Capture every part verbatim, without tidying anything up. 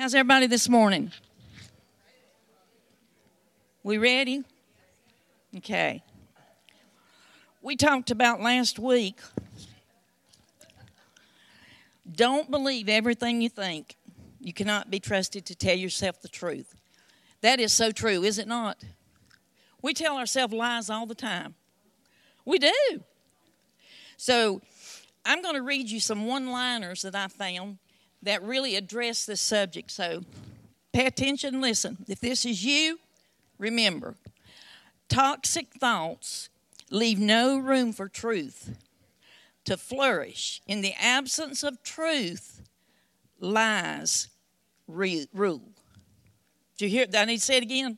How's everybody this morning? We ready? Okay. We talked about last week, don't believe everything you think. You cannot be trusted to tell yourself the truth. That is so true, is it not? We tell ourselves lies all the time. We do. So I'm going to read you some one-liners that I found that really address this subject. So pay attention, listen. If this is you, remember, toxic thoughts leave no room for truth to flourish. In the absence of truth, lies re- rule. Did you hear? I need to say it again.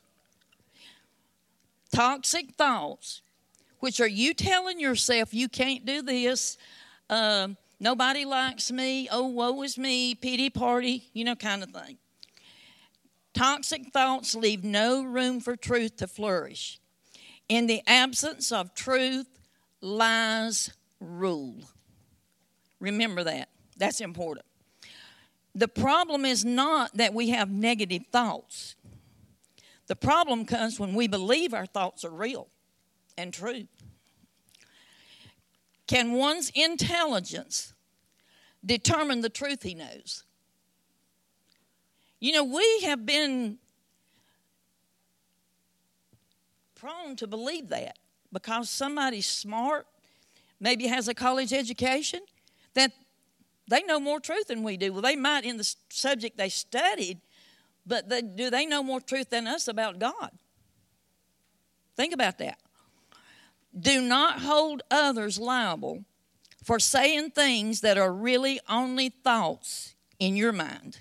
Toxic thoughts, which are you telling yourself you can't do this, um, nobody likes me, oh, woe is me, pity party, you know, kind of thing. Toxic thoughts leave no room for truth to flourish. In the absence of truth, lies rule. Remember that. That's important. The problem is not that we have negative thoughts. The problem comes when we believe our thoughts are real and true. Can one's intelligence determine the truth he knows? You know, we have been prone to believe that because somebody's smart, maybe has a college education, that they know more truth than we do. Well, they might in the subject they studied, but they, do they know more truth than us about God? Think about that. Do not hold others liable for saying things that are really only thoughts in your mind.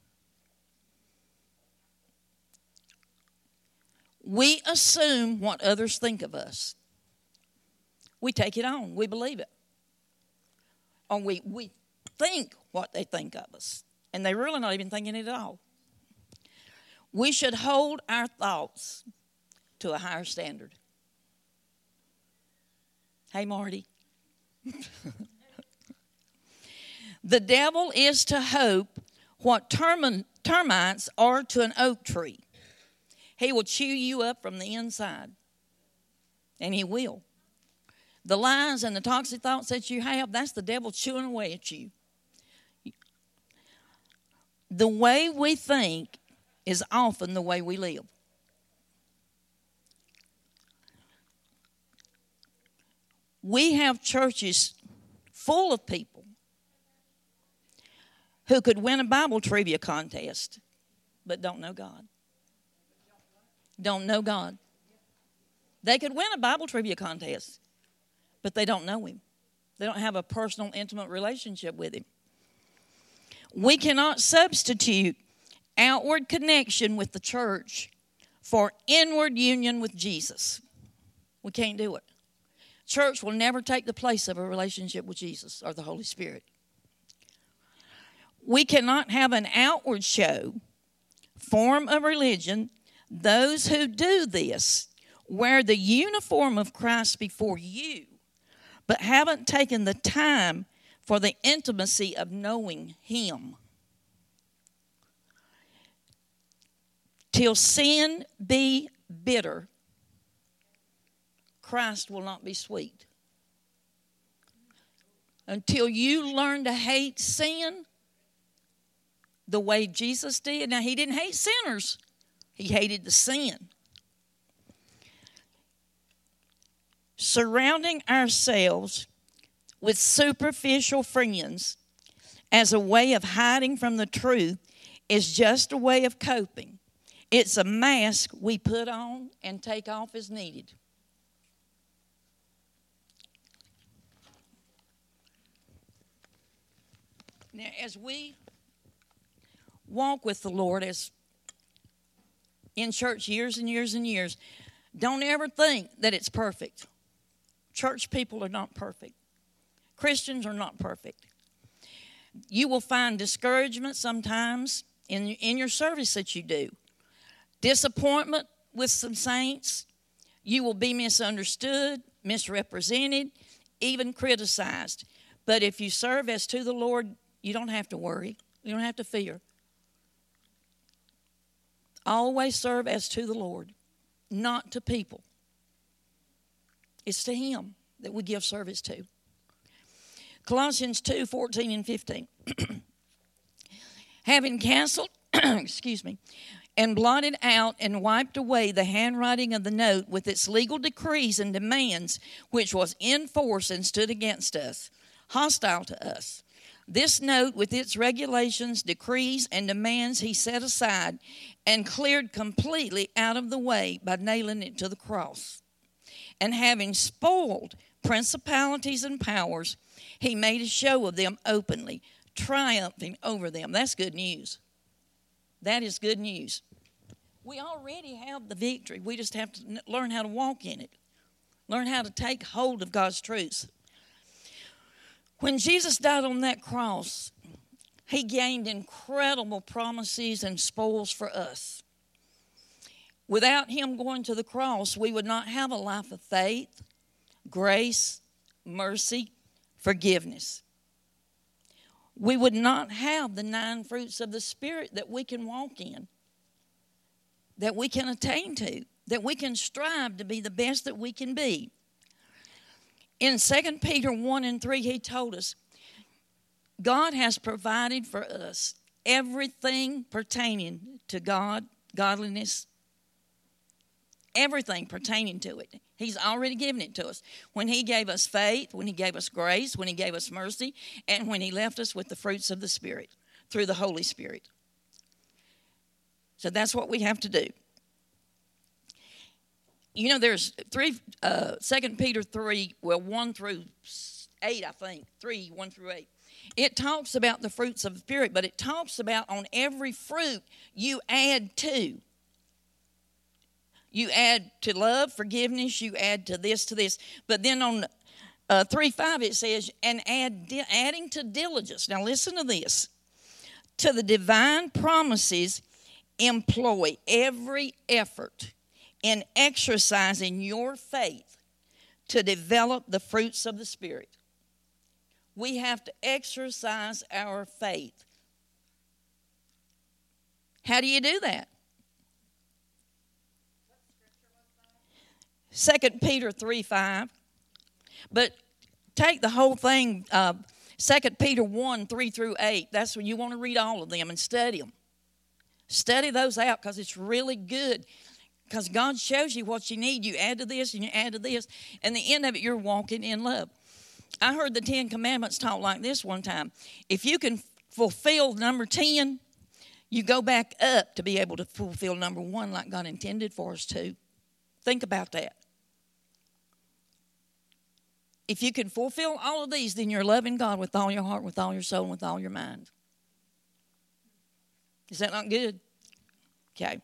We assume what others think of us. We take it on. We believe it. Or we, we think what they think of us. And they're really not even thinking it at all. We should hold our thoughts to a higher standard. Hey, Marty. The devil is to hope what term- termites are to an oak tree. He will chew you up from the inside. And he will. The lies and the toxic thoughts that you have, that's the devil chewing away at you. The way we think is often the way we live. We have churches full of people who could win a Bible trivia contest, but don't know God. Don't know God. They could win a Bible trivia contest, but they don't know Him. They don't have a personal, intimate relationship with Him. We cannot substitute outward connection with the church for inward union with Jesus. We can't do it. Church will never take the place of a relationship with Jesus or the Holy Spirit. We cannot have an outward show, form of religion. Those who do this wear the uniform of Christ before you, but haven't taken the time for the intimacy of knowing Him. Till sin be bitter, Christ will not be sweet. Until you learn to hate sin the way Jesus did. Now, He didn't hate sinners. He hated the sin. Surrounding ourselves with superficial friends as a way of hiding from the truth is just a way of coping. It's a mask we put on and take off as needed. Now, as we walk with the Lord as in church years and years and years, don't ever think that it's perfect. Church people are not perfect. Christians are not perfect. You will find discouragement sometimes in, in your service that you do. Disappointment with some saints. You will be misunderstood, misrepresented, even criticized. But if you serve as to the Lord, you don't have to worry. You don't have to fear. Always serve as to the Lord, not to people. It's to Him that we give service to. Colossians two, fourteen and fifteen. Having canceled, excuse me, and blotted out and wiped away the handwriting of the note with its legal decrees and demands, which was in force and stood against us, hostile to us. This note with its regulations, decrees, and demands he set aside and cleared completely out of the way by nailing it to the cross. And having spoiled principalities and powers, he made a show of them openly, triumphing over them. That's good news. That is good news. We already have the victory. We just have to learn how to walk in it. Learn how to take hold of God's truths. When Jesus died on that cross, he gained incredible promises and spoils for us. Without him going to the cross, we would not have a life of faith, grace, mercy, forgiveness. We would not have the nine fruits of the Spirit that we can walk in, that we can attain to, that we can strive to be the best that we can be. In Second Peter one and three, he told us, God has provided for us everything pertaining to God, godliness, everything pertaining to it. He's already given it to us. When he gave us faith, when he gave us grace, when he gave us mercy, and when he left us with the fruits of the Spirit through the Holy Spirit. So that's what we have to do. You know, there's three, uh, Second Peter three, well, one through eight, I think. three, one through eight. It talks about the fruits of the Spirit, but it talks about on every fruit you add to. You add to love, forgiveness, you add to this, to this. But then on uh, three five it says, and add di- adding to diligence. Now listen to this. To the divine promises, employ every effort in exercising your faith to develop the fruits of the Spirit. We have to exercise our faith. How do you do that? Second Peter three five. But take the whole thing, uh, Second Peter one, three through eight. That's when you want to read all of them and study them. Study those out because it's really good. Because God shows you what you need. You add to this and you add to this. And the end of it, you're walking in love. I heard the Ten Commandments taught like this one time. If you can fulfill number ten, you go back up to be able to fulfill number one like God intended for us to. Think about that. If you can fulfill all of these, then you're loving God with all your heart, with all your soul, and with all your mind. Is that not good? Okay.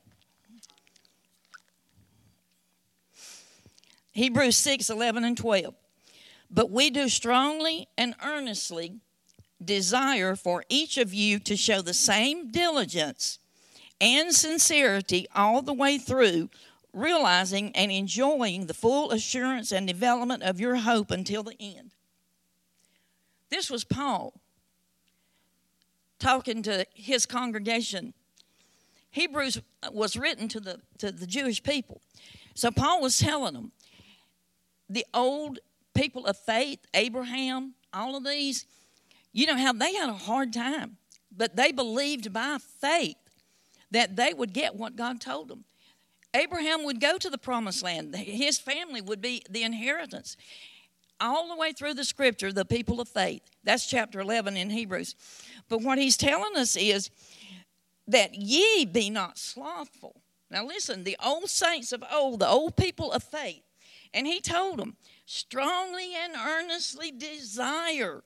Hebrews six, eleven and twelve. But we do strongly and earnestly desire for each of you to show the same diligence and sincerity all the way through, realizing and enjoying the full assurance and development of your hope until the end. This was Paul talking to his congregation. Hebrews was written to the, to the Jewish people. So Paul was telling them, the old people of faith, Abraham, all of these, you know how they had a hard time, but they believed by faith that they would get what God told them. Abraham would go to the promised land. His family would be the inheritance. All the way through the scripture, the people of faith. That's chapter eleven in Hebrews. But what he's telling us is that ye be not slothful. Now listen, the old saints of old, the old people of faith, and he told them, strongly and earnestly desire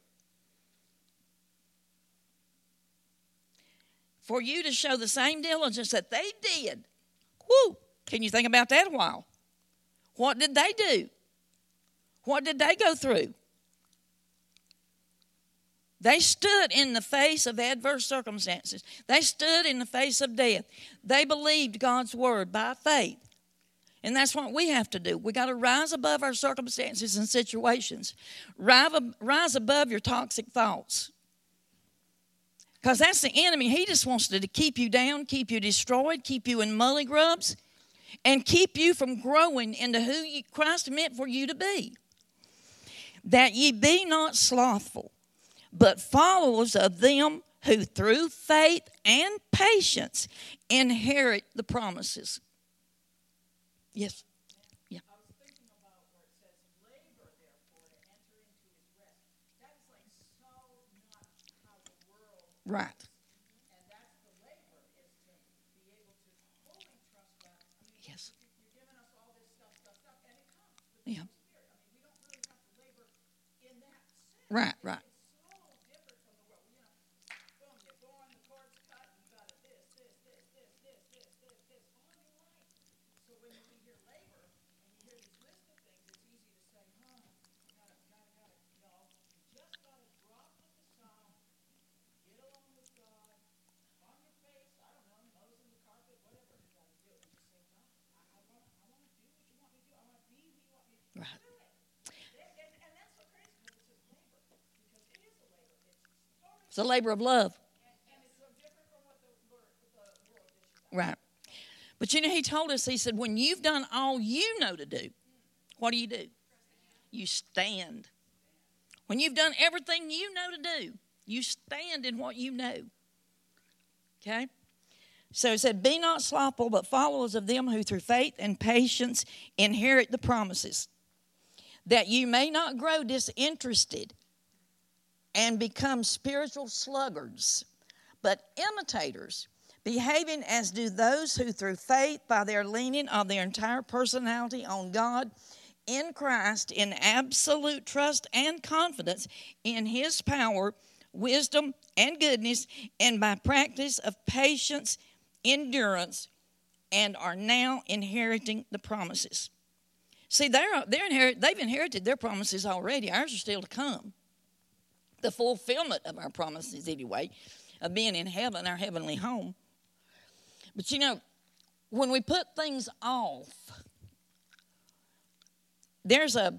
for you to show the same diligence that they did. Woo! Can you think about that a while? What did they do? What did they go through? They stood in the face of adverse circumstances. They stood in the face of death. They believed God's word by faith. And that's what we have to do. We got to rise above our circumstances and situations. Rise above your toxic thoughts. Because that's the enemy. He just wants to, to keep you down, keep you destroyed, keep you in mully grubs, and keep you from growing into who you, Christ meant for you to be. That ye be not slothful, but followers of them who through faith and patience inherit the promises. Yes. Yeah. I was thinking about where it says, labor therefore to enter into his rest. That's like so not how the world. Right. And that's the labor, is to be able to fully trust God. I mean, Yes. you're giving us all this stuff, stuff, stuff, and it comes with the Yeah. Holy Spirit. I mean, we don't really have to labor in that sense. Right, right. It's so different from the world. You know, boom, you're born, the cord's cut, you got it this, this, this, this, this, this, this, this, all your life. So when you hear labor and you hear these list of things, it's easy to say, huh, gotta, gotta, gotta. No, you just gotta drop with the song, get along with God, on your face, I don't know, nose in the carpet, whatever you gotta do, and just say, God, I, I want, I want to do what you want me to do. I want to be who you want me to be. Right. Do it. And, and, and that's so crazy because it says labor, because it is a labor. It's totally It's a labor of love. and, and it's so different from what the, wor- the world dishes out. Right. But you know, he told us, he said, when you've done all you know to do, what do you do? You stand. When you've done everything you know to do, you stand in what you know. Okay? So it said, be not slothful, but followers of them who through faith and patience inherit the promises, that you may not grow disinterested and become spiritual sluggards, but imitators, behaving as do those who through faith, by their leaning of their entire personality on God in Christ, in absolute trust and confidence in his power, wisdom, and goodness, and by practice of patience, endurance, and are now inheriting the promises. See, they're, they're inherit, they've inherited their promises already. Ours are still to come. The fulfillment of our promises, anyway, of being in heaven, our heavenly home. But you know, when we put things off, there's a,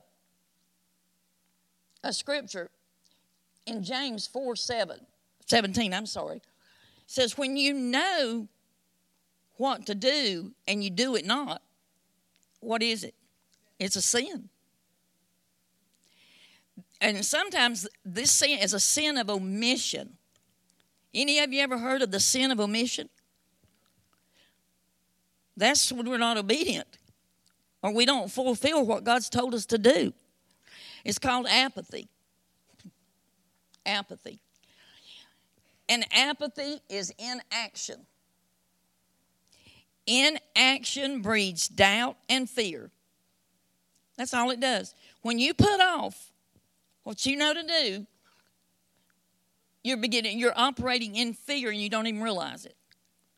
a scripture in James four seven, seventeen, I'm sorry. It says, when you know what to do and you do it not, what is it? It's a sin. And sometimes this sin is a sin of omission. Any of you ever heard of the sin of omission? That's when we're not obedient, or we don't fulfill what God's told us to do. It's called apathy. Apathy. And apathy is inaction. Inaction breeds doubt and fear. That's all it does. When you put off what you know to do, you're beginning, you're operating in fear and you don't even realize it.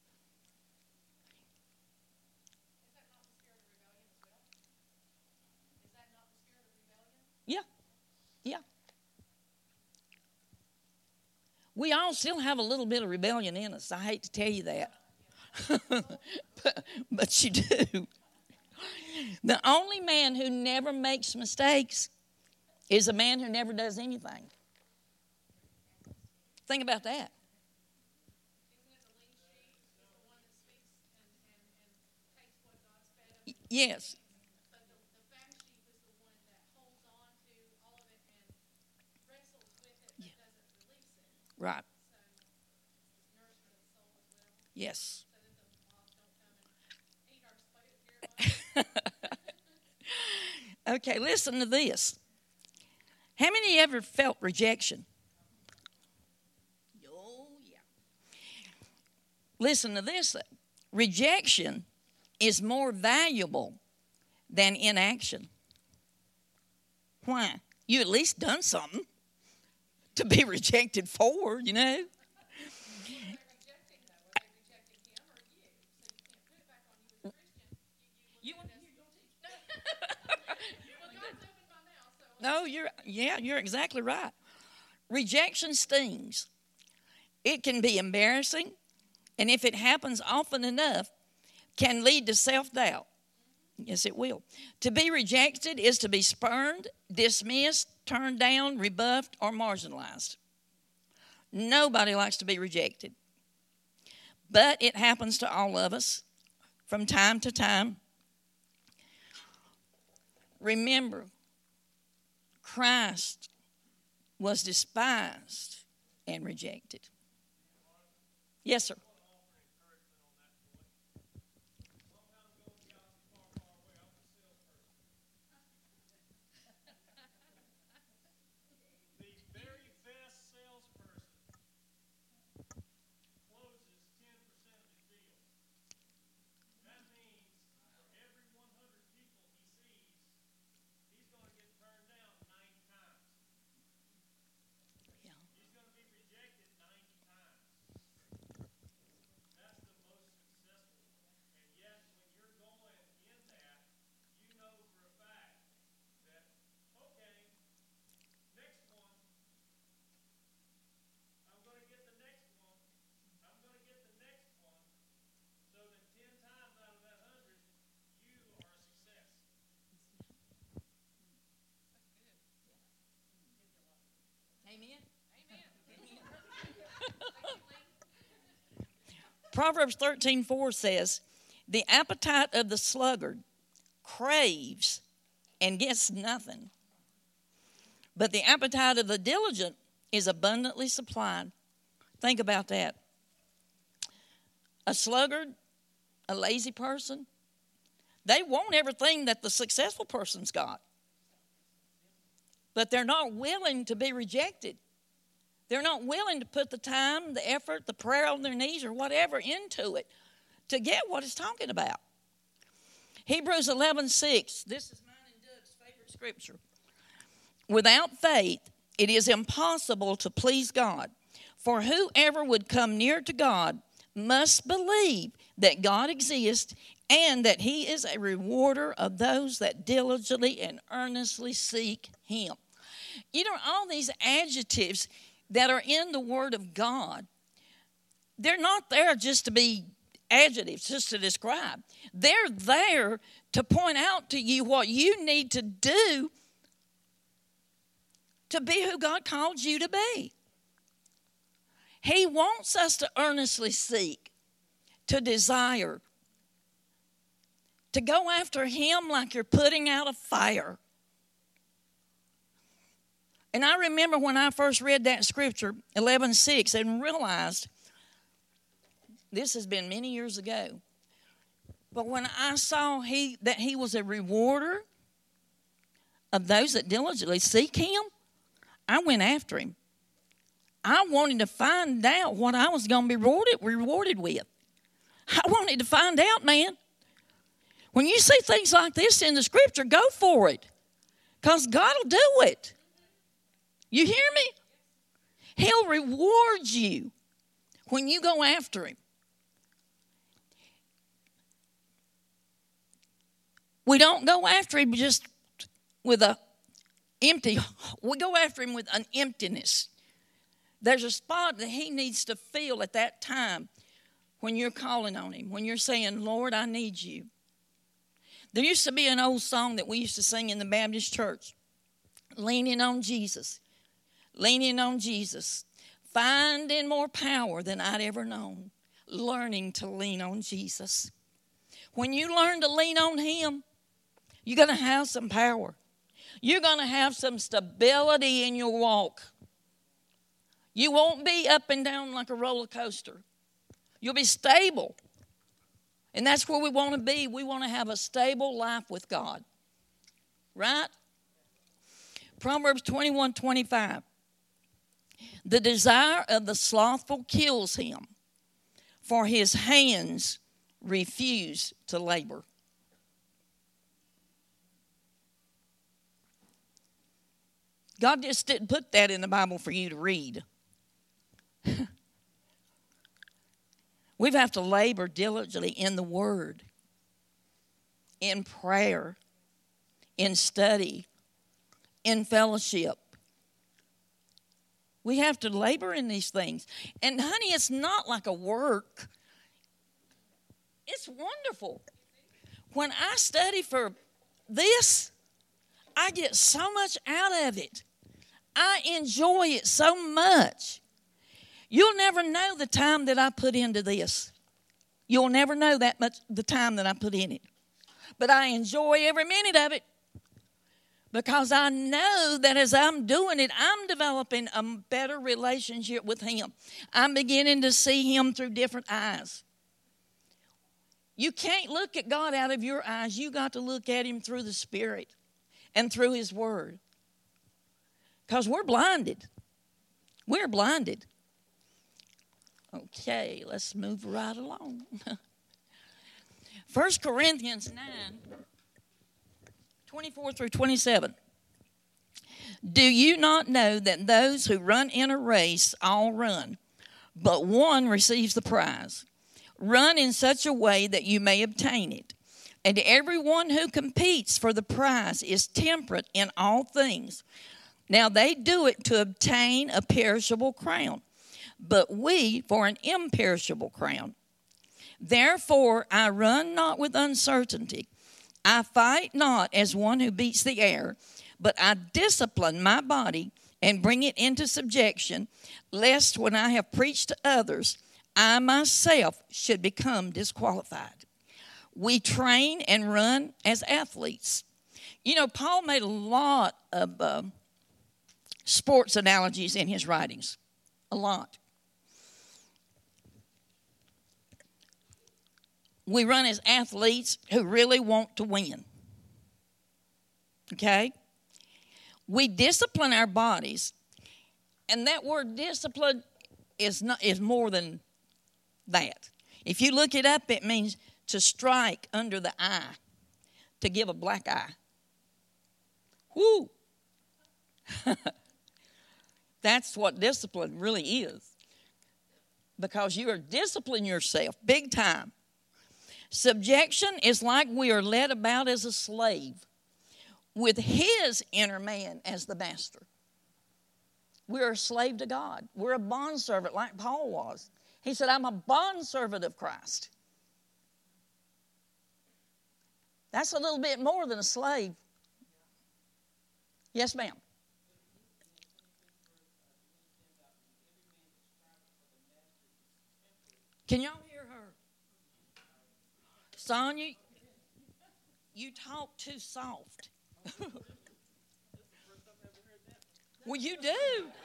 Yeah, yeah. We all still have a little bit of rebellion in us. I hate to tell you that. but, but you do. The only man who never makes mistakes is a man who never does anything. Think about that. Yes. But the, the fact sheet is the one that holds on to all of it and wrestles with it but Yeah. doesn't release it. Right. So it's nourishment of the soul as well. Yes. So that the moth don't come and eat our spaghetti. Okay, listen to this. How many ever felt rejection? Oh, yeah. Listen to this. Rejection is more valuable than inaction. Why? You at least done something to be rejected for, you know. You, no, you're yeah, you're exactly right. Rejection stings. It can be embarrassing, and if it happens often enough, can lead to self-doubt. Yes, it will. To be rejected is to be spurned, dismissed, turned down, rebuffed, or marginalized. Nobody likes to be rejected. But it happens to all of us from time to time. Remember, Christ was despised and rejected. Yes, sir. Proverbs thirteen four says, the appetite of the sluggard craves and gets nothing, but the appetite of the diligent is abundantly supplied. Think about that. A sluggard, a lazy person, they want everything that the successful person's got, but they're not willing to be rejected. They're not willing to put the time, the effort, the prayer on their knees or whatever into it to get what it's talking about. Hebrews eleven six. This is mine and Doug's favorite scripture. Without faith, it is impossible to please God. For whoever would come near to God must believe that God exists and that he is a rewarder of those that diligently and earnestly seek him. You know, all these adjectives that are in the Word of God, they're not there just to be adjectives, just to describe. They're there to point out to you what you need to do to be who God called you to be. He wants us to earnestly seek, to desire, to go after him like you're putting out a fire. And I remember when I first read that scripture, eleven six, and realized, this has been many years ago, but when I saw he that he was a rewarder of those that diligently seek him, I went after him. I wanted to find out what I was going to be rewarded, rewarded with. I wanted to find out, man. When you see things like this in the scripture, go for it, because God will do it. You hear me? He'll reward you when you go after him. We don't go after him just with a empty, we go after him with an emptiness. There's a spot that he needs to fill at that time when you're calling on him, when you're saying, Lord, I need you. There used to be an old song that we used to sing in the Baptist church, leaning on Jesus. Leaning on Jesus, finding more power than I'd ever known, learning to lean on Jesus. When you learn to lean on him, you're going to have some power. You're going to have some stability in your walk. You won't be up and down like a roller coaster. You'll be stable. And that's where we want to be. We want to have a stable life with God. Right? Proverbs twenty-one twenty-five. The desire of the slothful kills him, for his hands refuse to labor. God just didn't put that in the Bible for you to read. We have to labor diligently in the Word, in prayer, in study, in fellowship. We have to labor in these things. And honey, it's not like a work. It's wonderful. When I study for this, I get so much out of it. I enjoy it so much. You'll never know the time that I put into this. You'll never know that much the time that I put in it. But I enjoy every minute of it because I know that as I'm doing it, I'm developing a better relationship with Him. I'm beginning to see Him through different eyes. You can't look at God out of your eyes. You got to look at Him through the Spirit and through His Word. Because we're blinded. We're blinded. Okay, let's move right along. First Corinthians nine, twenty-four through twenty-seven. Do you not know that those who run in a race all run, but one receives the prize? Run in such a way that you may obtain it. And everyone who competes for the prize is temperate in all things. Now they do it to obtain a perishable crown, but we for an imperishable crown. Therefore I run not with uncertainty. I fight not as one who beats the air, but I discipline my body and bring it into subjection, lest when I have preached to others, I myself should become disqualified. We train and run as athletes. You know, Paul made a lot of uh, sports analogies in his writings. A lot. We run as athletes who really want to win. Okay? We discipline our bodies. And that word discipline is not is more than that. If you look it up, it means to strike under the eye, to give a black eye. Woo! That's what discipline really is. Because you are disciplining yourself big time. Subjection is like we are led about as a slave with His inner man as the master. We're a slave to God. We're a bondservant like Paul was. He said, I'm a bondservant of Christ. That's a little bit more than a slave. Yes, ma'am. Can y'all hear her? Sonia, you talk too soft. Well, you do.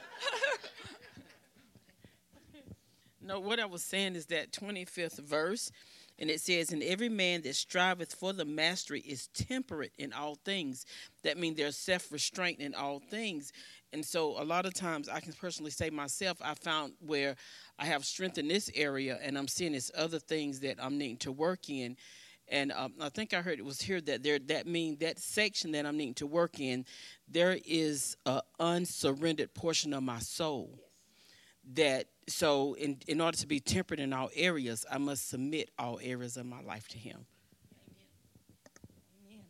No, what I was saying is that twenty-fifth verse, and it says, and every man that striveth for the mastery is temperate in all things. That means there's self-restraint in all things. And so a lot of times I can personally say myself, I found where I have strength in this area and I'm seeing this other things that I'm needing to work in. And um, I think I heard it was here that there that mean that section that I'm needing to work in, there is an unsurrendered portion of my soul. That so in, in order to be temperate in all areas, I must submit all areas of my life to Him. Amen.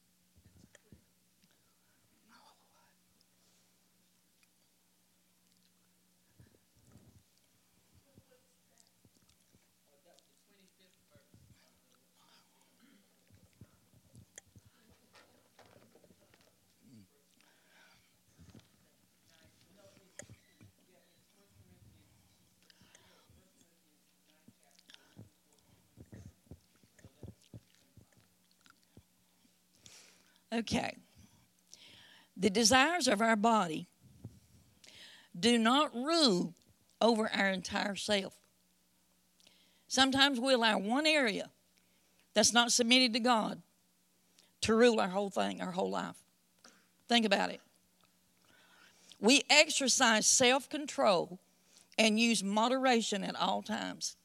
Okay. The desires of our body do not rule over our entire self. Sometimes we allow one area that's not submitted to God to rule our whole thing, our whole life. Think about it. We exercise self-control and use moderation at all times.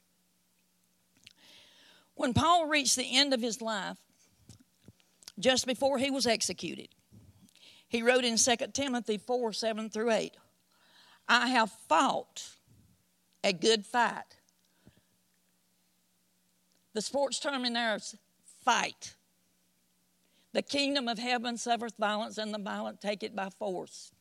When Paul reached the end of his life, just before he was executed, he wrote in Second Timothy four, seven through eight, I have fought a good fight. The sports term in there is fight. The kingdom of heaven suffereth violence, and the violent take it by force.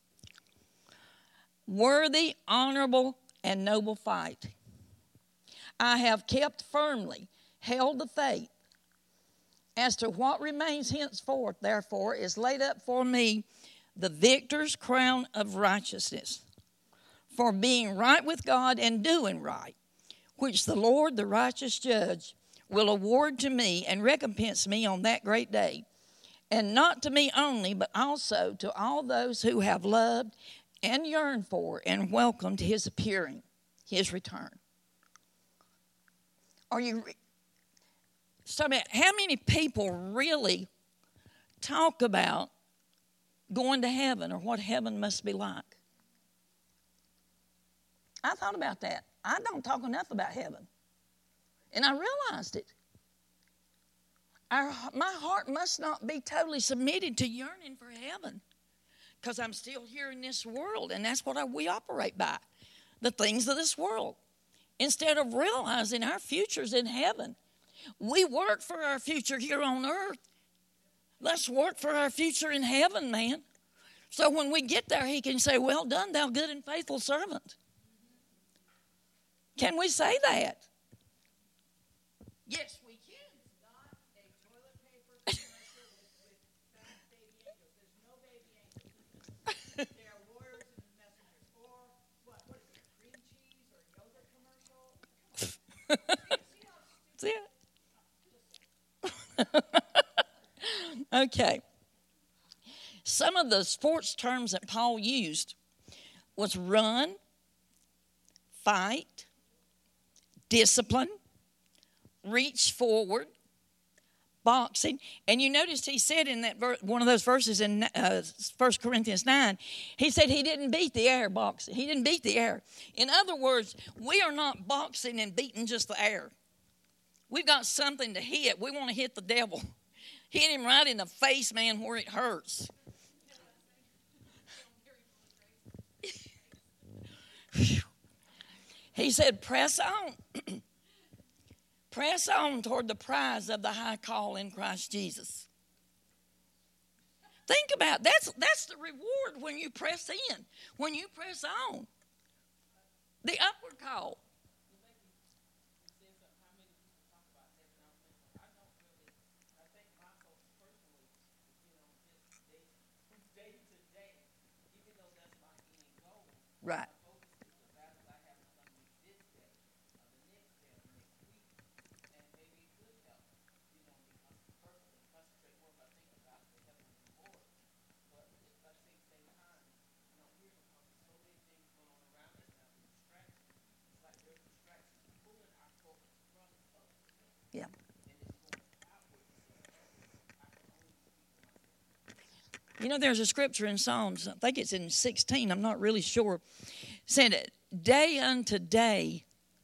Worthy, honorable, and noble fight. I have kept firmly, held the faith. As to what remains henceforth, therefore, is laid up for me the victor's crown of righteousness, for being right with God and doing right, which the Lord, the righteous judge, will award to me and recompense me on that great day. And not to me only, but also to all those who have loved and yearned for and welcomed his appearing, his return. Are you, so about how many people really talk about going to heaven or what heaven must be like? I thought about that. I don't talk enough about heaven. And I realized it. Our, my heart must not be totally submitted to yearning for heaven, because I'm still here in this world, and that's what I, we operate by, the things of this world, instead of realizing our future's in heaven. We work for our future here on earth. Let's work for our future in heaven, man. So when we get there, he can say, well done, thou good and faithful servant. Can we say that? Yes, we can. It's not a toilet paper commercial with, with fat baby angels. There's no baby angels. They are lawyers and messengers. Or what? What is it? Cream cheese or yogurt commercial? See, see how See it? Okay. Some of the sports terms that Paul used was run, fight, discipline, reach forward, boxing. And you noticed he said in that ver- one of those verses in uh, First Corinthians nine, he said he didn't beat the air boxing. He didn't beat the air. In other words, we are not boxing and beating just the air. We've got something to hit. We want to hit the devil. Hit him right in the face, man, where it hurts. He said, press on. Press on toward the prize of the high call in Christ Jesus. Think about it. That's, that's the reward when you press in, when you press on. The upward call. Right. Yeah. You know, there's a scripture in Psalms, I think it's in sixteen, I'm not really sure, said, day unto day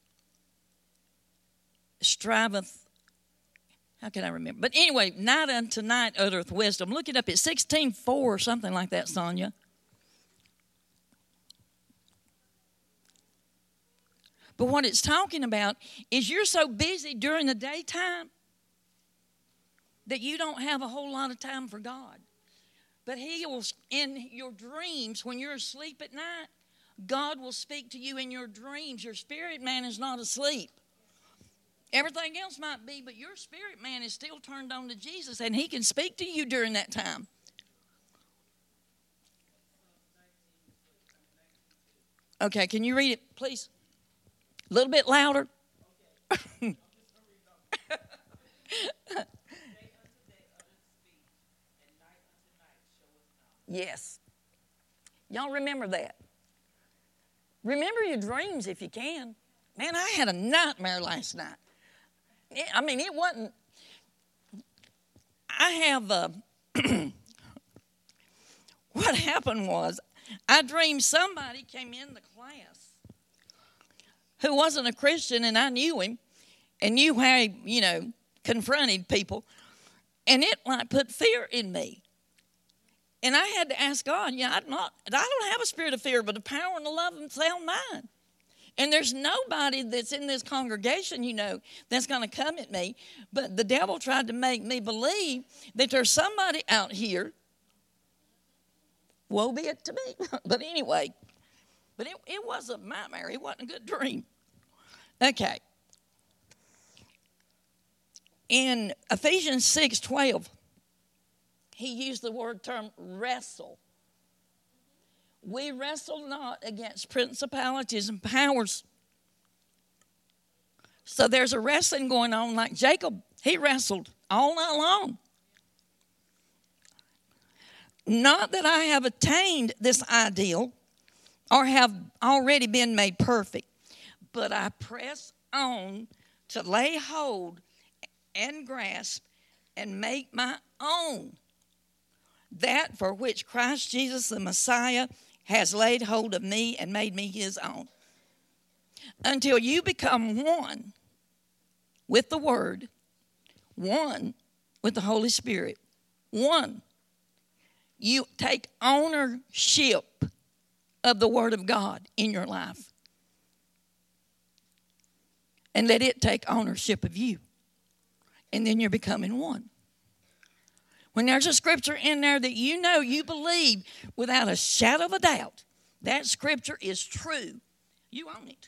striveth, how can I remember? But anyway, night unto night uttereth wisdom. Look it up, it's sixteen four or something like that, Sonia. But what it's talking about is you're so busy during the daytime that you don't have a whole lot of time for God. But he will, in your dreams, when you're asleep at night, God will speak to you in your dreams. Your spirit man is not asleep. Everything else might be, but your spirit man is still turned on to Jesus, and he can speak to you during that time. Okay, can you read it, please? A little bit louder. Yes. Y'all remember that. Remember your dreams if you can. Man, I had a nightmare last night. I mean, it wasn't. I have a. What happened was, I dreamed somebody came in the class who wasn't a Christian, and I knew him, and knew how he, you know, confronted people, and it like put fear in me. And I had to ask God, yeah, I'm not, I don't have a spirit of fear, but a power and a love and sound mind. And there's nobody that's in this congregation, you know, that's going to come at me. But the devil tried to make me believe that there's somebody out here. Woe be it to me. But anyway, but it, it was a nightmare. It wasn't a good dream. Okay. In Ephesians six twelve, he used the word term wrestle. We wrestle not against principalities and powers. So there's a wrestling going on like Jacob. He wrestled all night long. Not that I have attained this ideal or have already been made perfect, but I press on to lay hold and grasp and make my own that for which Christ Jesus the Messiah has laid hold of me and made me his own. Until you become one with the Word, one with the Holy Spirit, one. You take ownership of the Word of God in your life. And let it take ownership of you. And then you're becoming one. When there's a scripture in there that you know you believe without a shadow of a doubt, that scripture is true, you own it.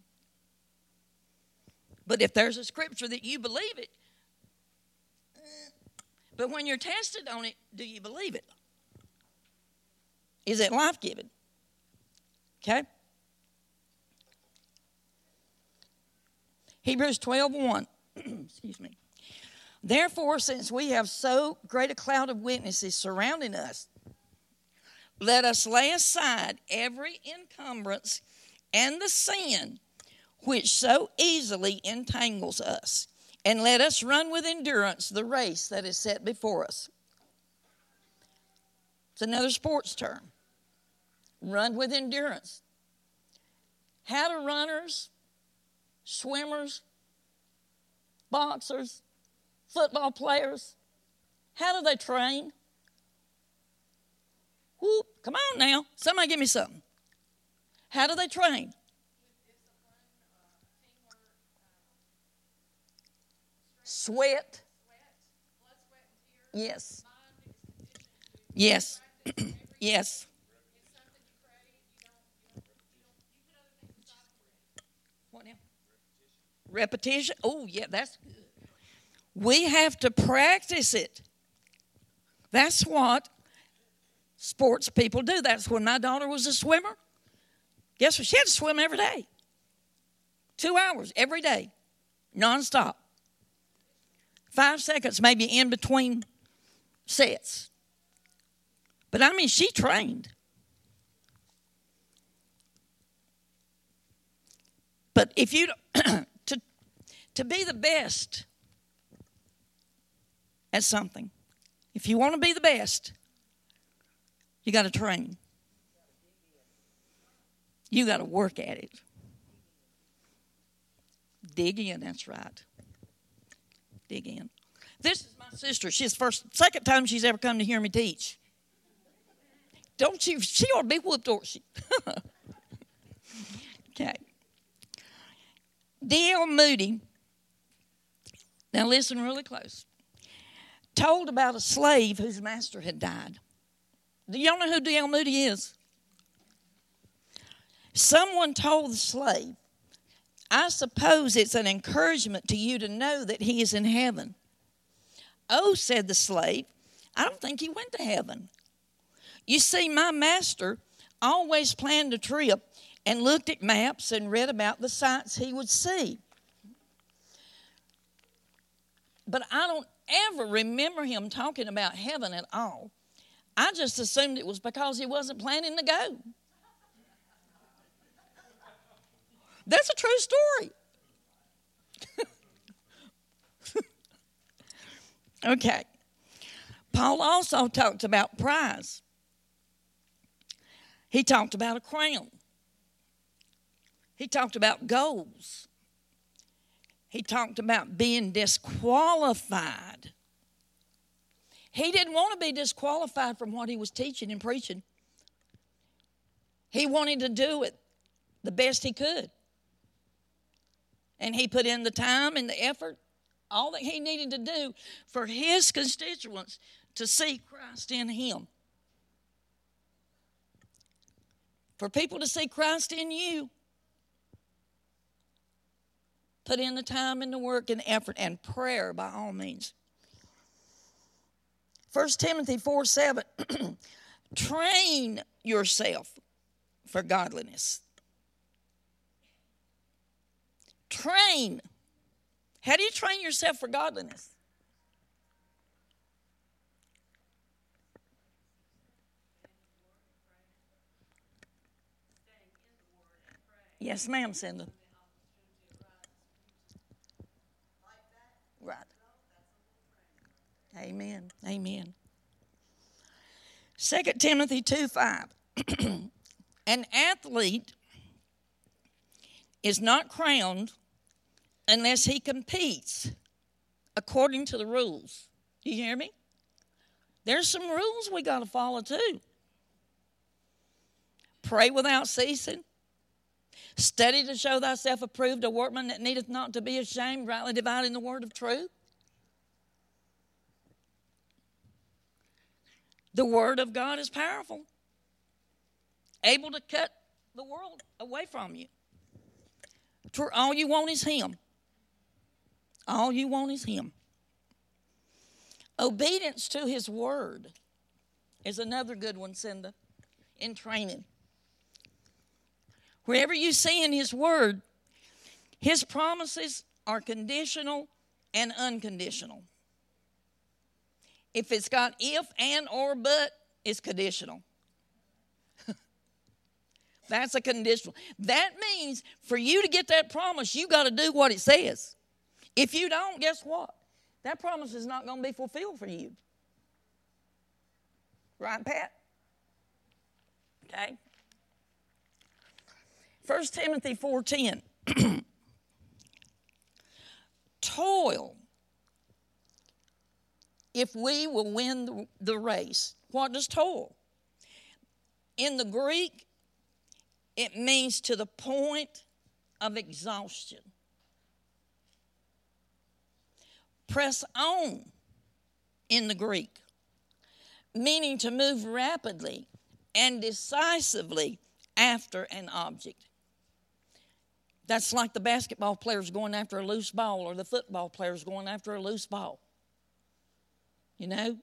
But if there's a scripture that you believe it, but when you're tested on it, do you believe it? Is it life-giving? Okay? Hebrews twelve one. Excuse me. Therefore, since we have so great a cloud of witnesses surrounding us, let us lay aside every encumbrance and the sin which so easily entangles us, and let us run with endurance the race that is set before us. It's another sports term. Run with endurance. How do runners, swimmers, boxers, football players, how do they train? Whoop, come on now. Somebody give me something. How do they train? Sweat. Yes. Yes. Yes. What now? Repetition. Oh, yeah, that's good. We have to practice it. That's what sports people do. That's when my daughter was a swimmer. Guess what? She had to swim every day. Two hours every day, nonstop. Five seconds maybe in between sets. But I mean, she trained. But if you, to, to be the best at something, if you want to be the best, you got to train. You got to work at it. Dig in, that's right. Dig in. This is my sister. She's first, second time she's ever come to hear me teach. Don't you? She ought to be whooped, ought she? Okay. D L Moody, now listen really close, told about a slave whose master had died. Do y'all know who D L Moody is? Someone told the slave, I suppose it's an encouragement to you to know that he is in heaven. Oh, said the slave, I don't think he went to heaven. You see, my master always planned a trip and looked at maps and read about the sights he would see. But I don't ever remember him talking about heaven at all. I just assumed it was because he wasn't planning to go. That's a true story. Okay. Paul also talked about prize. He talked about a crown. He talked about goals. He talked about being disqualified. He didn't want to be disqualified from what he was teaching and preaching. He wanted to do it the best he could. And he put in the time and the effort, all that he needed to do for his constituents to see Christ in him. For people to see Christ in you, put in the time and the work and effort and prayer by all means. First Timothy four seven, train yourself. for godliness. Train. How do you train yourself for godliness? Yes, ma'am, Cindy. Right. Amen. Amen. Second Timothy two five. An athlete is not crowned unless he competes according to the rules. Do you hear me? There's some rules we got to follow too. Pray without ceasing. Study to show thyself approved, a workman that needeth not to be ashamed, rightly dividing the word of truth. The word of God is powerful, able to cut the world away from you. All you want is Him. All you want is Him. Obedience to His word is another good one, Cinda, in training. Wherever you see in His word, His promises are conditional and unconditional. If it's got if, and, or, but, it's conditional. That's a conditional. That means for you to get that promise, you got to do what it says. If you don't, guess what? That promise is not going to be fulfilled for you. Right, Pat? Okay. First Timothy four ten. Toil if we will win the, the race. What does toil? In the Greek, it means to the point of exhaustion. Press on in the Greek, meaning to move rapidly and decisively after an object. That's like the basketball players going after a loose ball, or the football players going after a loose ball. You know?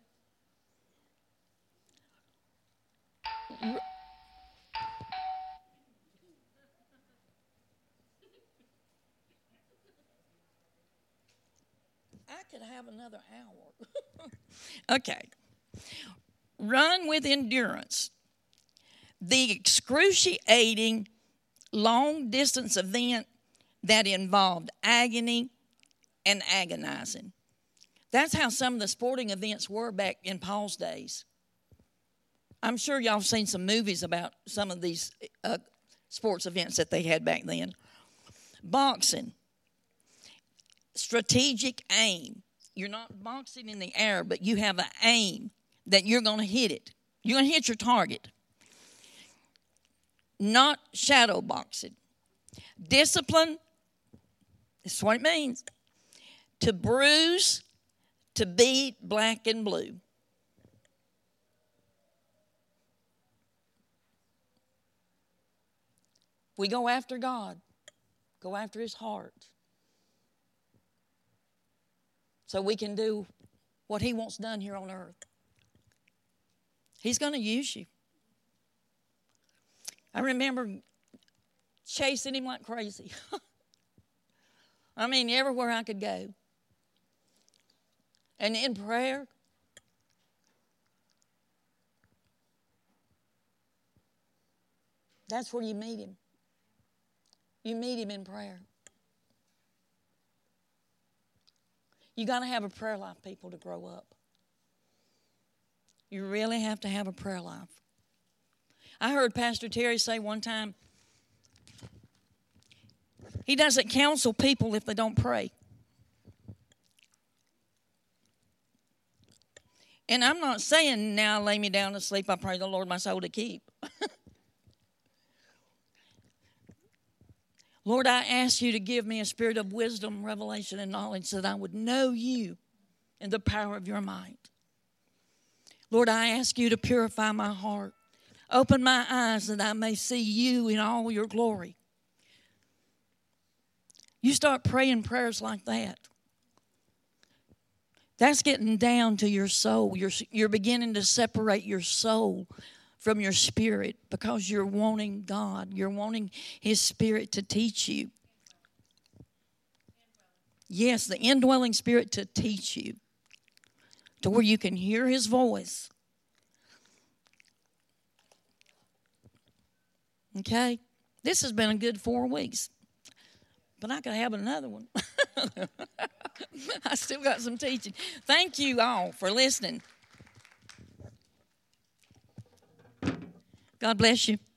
I could have another hour. Okay. Run with endurance. The excruciating long-distance event that involved agony and agonizing. That's how some of the sporting events were back in Paul's days. I'm sure y'all have seen some movies about some of these uh, sports events that they had back then. Boxing. Strategic aim. You're not boxing in the air, but you have an aim that you're going to hit it. You're going to hit your target. Not shadow boxing. Discipline, this is what it means. To bruise, to beat black and blue. We go after God. Go after His heart. So we can do what He wants done here on earth. He's going to use you. I remember chasing Him like crazy. I mean, everywhere I could go. And in prayer, that's where you meet Him. You meet Him in prayer. You got to have a prayer life, people, to grow up. You really have to have a prayer life. I heard Pastor Terry say one time, he doesn't counsel people if they don't pray. And I'm not saying now lay me down to sleep, I pray the Lord my soul to keep. Lord, I ask you to give me a spirit of wisdom, revelation, and knowledge so that I would know you in the power of your might. Lord, I ask you to purify my heart. Open my eyes that I may see you in all your glory. You start praying prayers like that. That's getting down to your soul. You're, you're beginning to separate your soul from your spirit because you're wanting God. You're wanting His Spirit to teach you. Yes, the indwelling Spirit to teach you to where you can hear His voice. Okay? This has been a good four weeks. But I could have another one. I still got some teaching. Thank you all for listening. God bless you.